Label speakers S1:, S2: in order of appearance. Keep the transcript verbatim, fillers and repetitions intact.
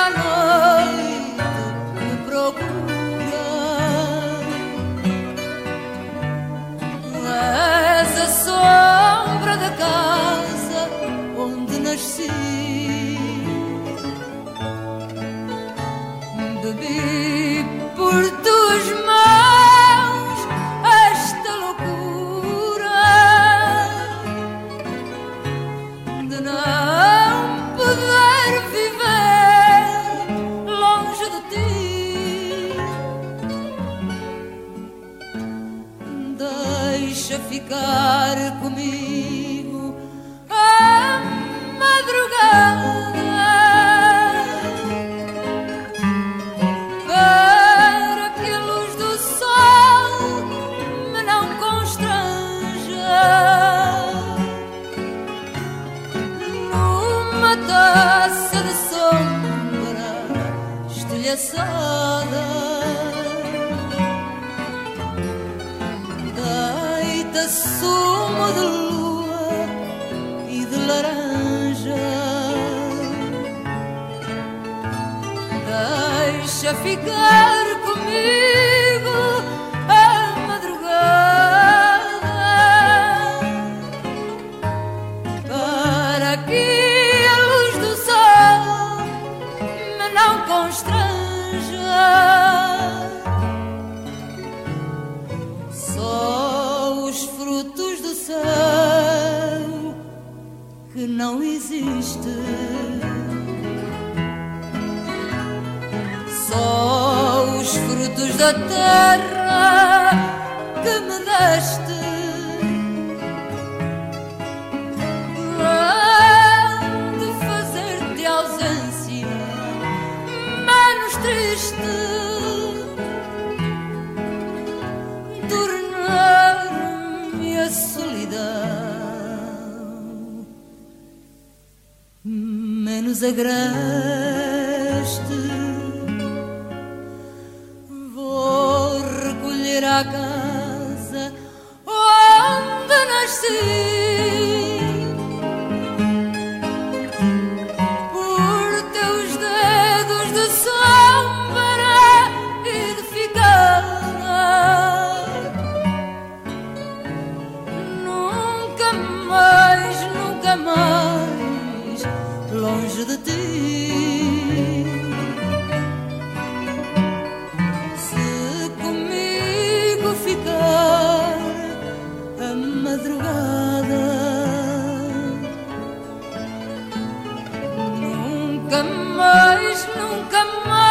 S1: a noite me procura. És a sombra da casa onde nasci. Bebi por tuas mãos esta loucura de não poder viver longe de ti. Deixa ficar comigo a madrugada para que a luz do sol me não constranja. Numa taça de sombra estilhaçada, deita sumo de lua e de laranja. Deixa ficar comigo a madrugada para que a luz do sol me não constranja. Só os frutos do céu que não existem, só os frutos da terra que me deste hão de fazer-te a ausência menos triste, tornar-me a solidão menos agreste. Vou recolher a casa onde nasci, por teus dedos de sombra e de figara. Nunca mais, nunca mais longe de ti. Se comigo ficar a madrugada, nunca mais, nunca mais